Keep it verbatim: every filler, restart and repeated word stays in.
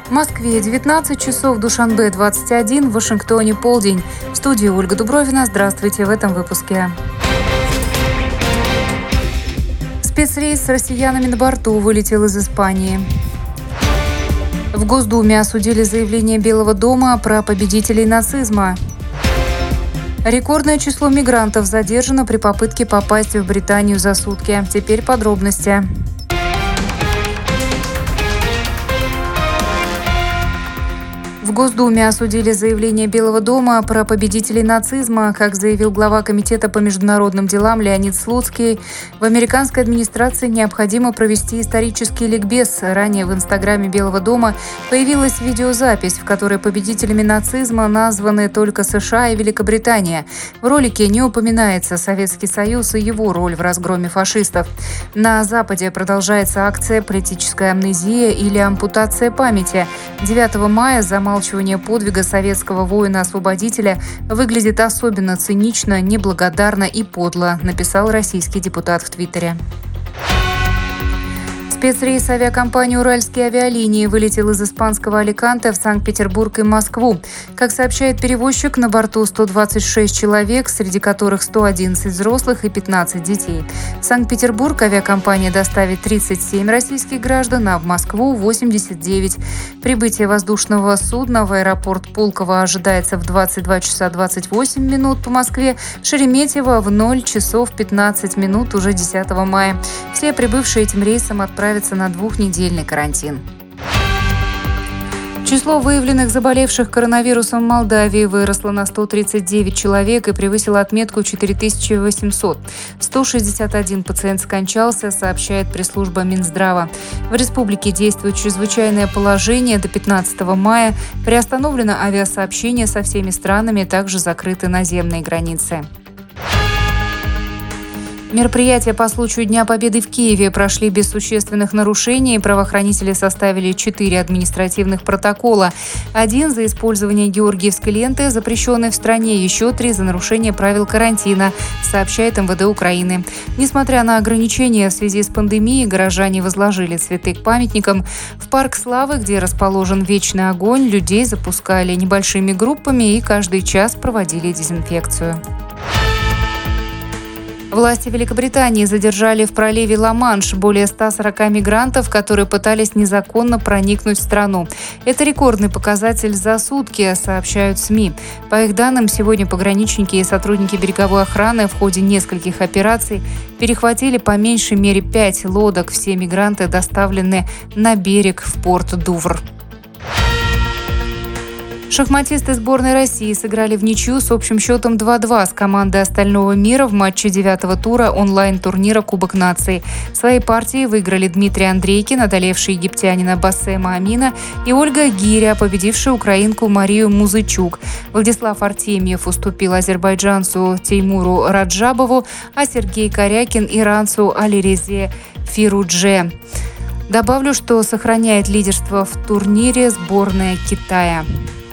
В Москве девятнадцать часов, в Душанбе двадцать один, в Вашингтоне полдень. В студии Ольга Дубровина. Здравствуйте в этом выпуске. Спецрейс с россиянами на борту вылетел из Испании. В Госдуме осудили заявление Белого дома про победителей нацизма. Рекордное число мигрантов задержано при попытке попасть в Британию за сутки. Теперь подробности. В Госдуме осудили заявление Белого дома про победителей нацизма. Как заявил глава Комитета по международным делам Леонид Слуцкий, в американской администрации необходимо провести исторический ликбез. Ранее в инстаграме Белого дома появилась видеозапись, в которой победителями нацизма названы только США и Великобритания. В ролике не упоминается Советский Союз и его роль в разгроме фашистов. На Западе продолжается акция «Политическая амнезия» или «Ампутация памяти». девятого мая замалчивание подвига советского воина-освободителя выглядит особенно цинично, неблагодарно и подло, написал российский депутат в Твиттере. Спецрейс авиакомпании «Уральские авиалинии» вылетел из испанского Аликанте в Санкт-Петербург и Москву. Как сообщает перевозчик, на борту сто двадцать шесть человек, среди которых сто одиннадцать взрослых и пятнадцать детей. В Санкт-Петербург авиакомпания доставит тридцать семь российских граждан, а в Москву – восемьдесят девять. Прибытие воздушного судна в аэропорт Пулково ожидается в двадцать два часа двадцать восемь минут по Москве, Шереметьево в ноль часов пятнадцать минут уже десятого мая. Все прибывшие этим рейсом отправятся на двухнедельный карантин. Число выявленных заболевших коронавирусом в Молдавии выросло на сто тридцать девять человек и превысило отметку четыре тысячи восемьсот. сто шестьдесят один пациент скончался, сообщает пресс-служба Минздрава. В республике действует чрезвычайное положение до пятнадцатого мая. Приостановлено авиасообщение со всеми странами, также закрыты наземные границы. Мероприятия по случаю Дня Победы в Киеве прошли без существенных нарушений. Правоохранители составили четыре административных протокола. Один за использование георгиевской ленты, запрещенной в стране, еще три за нарушение правил карантина, сообщает эм вэ дэ Украины. Несмотря на ограничения в связи с пандемией, горожане возложили цветы к памятникам. В Парк Славы, где расположен Вечный огонь, людей запускали небольшими группами и каждый час проводили дезинфекцию. Власти Великобритании задержали в проливе Ла-Манш более ста сорока мигрантов, которые пытались незаконно проникнуть в страну. Это рекордный показатель за сутки, сообщают СМИ. По их данным, сегодня пограничники и сотрудники береговой охраны в ходе нескольких операций перехватили по меньшей мере пять лодок. Все мигранты доставлены на берег в порт Дувр. Шахматисты сборной России сыграли в ничью с общим счетом два-два с командой остального мира в матче девятого тура онлайн-турнира Кубок наций. В своей партии выиграли Дмитрий Андрейкин, одолевший египтянина Басема Амина, и Ольга Гиря, победившая украинку Марию Музычук. Владислав Артемьев уступил азербайджанцу Теймуру Раджабову, а Сергей Корякин – иранцу Алирезе Фирудже. Добавлю, что сохраняет лидерство в турнире сборная Китая.